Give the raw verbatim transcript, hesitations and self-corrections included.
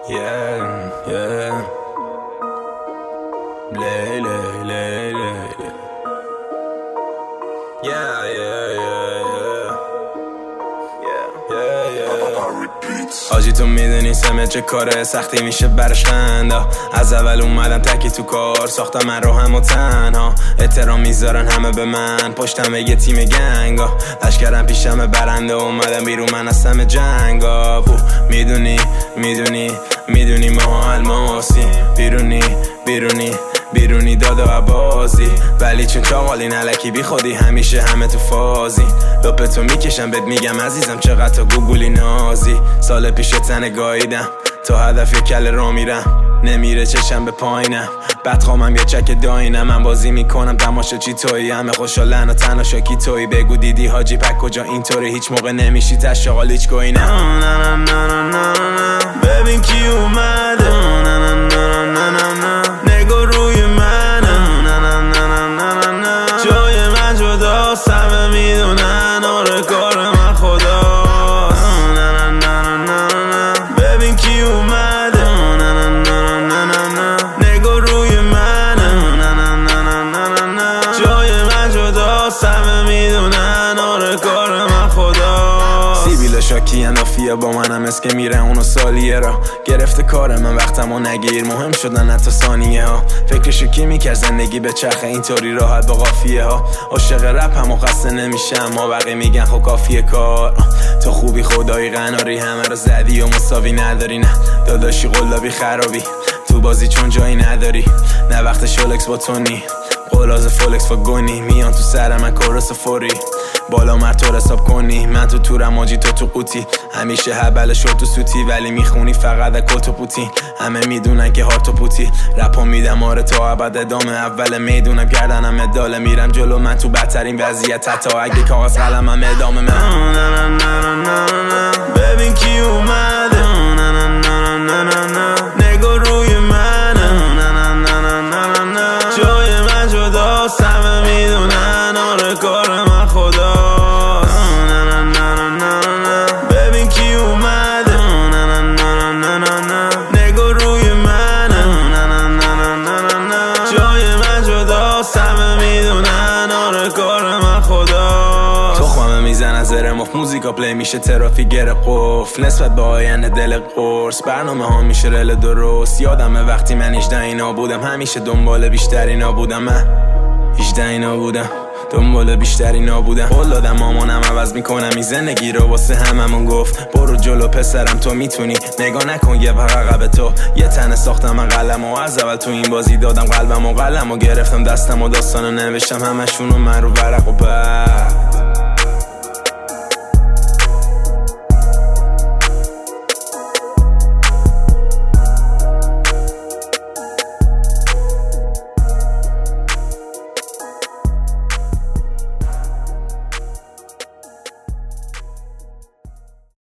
Yeah, yeah. Lay, lay, lay, lay. Yeah, yeah, yeah, yeah. Yeah, yeah, yeah. آجی تو میدونی سمت چه کاره سختی میشه برش خنده. از اول اومدم تکی تو کار ساختم من رو هم و تنها. احترام میذارن همه به من پشتم یه تیم گنگا. لشکرم پیشم برنده اومدم بیرون من هستم جنگا. بو میدونی میدونی میدونی ما الماسی. بیرونی بیرونی بیرونی داد و عبازی. ولی چون چاقالی نلکی بی خودی همیشه همه تو فازی. لپتو میکشم بهت میگم عزیزم چقدر تا گوگولی نازی. سال پیش تنه گاییدم تا هدف یه کل را میرم. نمیره چشم به پایینم بدخوامم یه چک داینم. من بازی میکنم تماشا چی تویی همه خوشحالن و تنها شاکی تویی. بگو دیدی حاجی پک کجا اینطوری هیچ موقع نمیشی تشاقال هیچ گویی نه. ببین کی اومده نگو روی منه. جای من جداست همه میدونن آره کار من خداست. ببین کی اومده نگو روی منه. جای من جداست همه میدونن آره کار من خداست. سیبیل شاکی اندافیه با منم اسکه میره اونو سالیه را گرفته کار من وقتمو نگیر مهم شدن حتی ثانیه ها. فکرشو کی میکرد زندگی به چرخه اینطوری راحت با قافیه ها. عاشق رپ هم و خسته نمیشم ما بقیه میگن خب کافیه کار. تو خوبی خدایی قناری همه رو زدی و مساوی نداری. نه داداشی قلابی خرابی تو بازی چون جایی نداری. نه وقت شولکس با تونی قلاز فولکس و گونی. میان تو سر من کورس فوری بالا مرد تو حساب کنی. من تو تورم آجی تو تو قوطی همیشه هبل شد تو سوتی. ولی میخونی فقط کل و پوتی همه میدونن که هارت و پوتی. رپا میدم آره تا ابد ادامه اول میدونم گردنم اداله. میرم جلو من تو بدترین وضعیت حتی اگه کاغذ قلمم ادامه من. ببین کی اومده نگو روی منه. جای من جداست همه میدونن آره کار من خداست. ببین کی اومده نگو روی منه. جای من جداست همه میدونن آره کار من خداست. تخمه میزنن زره مخ موزیکا پلی میشه ترافیک گره قفل. نسبت به آینده دل قرص برنامه ها میشه رل درست. یادمه وقتی من هجده اینا بودم همیشه دنبال بیشتر اینا بودم. من هجده اینا بودم دنبال بیشتری نابودم. قول دادم مامانم عوض میکنم این زندگی رو واسه هممون گفت برو جلو پسرم تو میتونی. نگاه نکن یه پر عقب تو یه تنه ساختم من قلم و از اول تو این بازی دادم قلبم و قلم و گرفتم دستم و داستانو نوشتم همشونو من رو ورق و بعد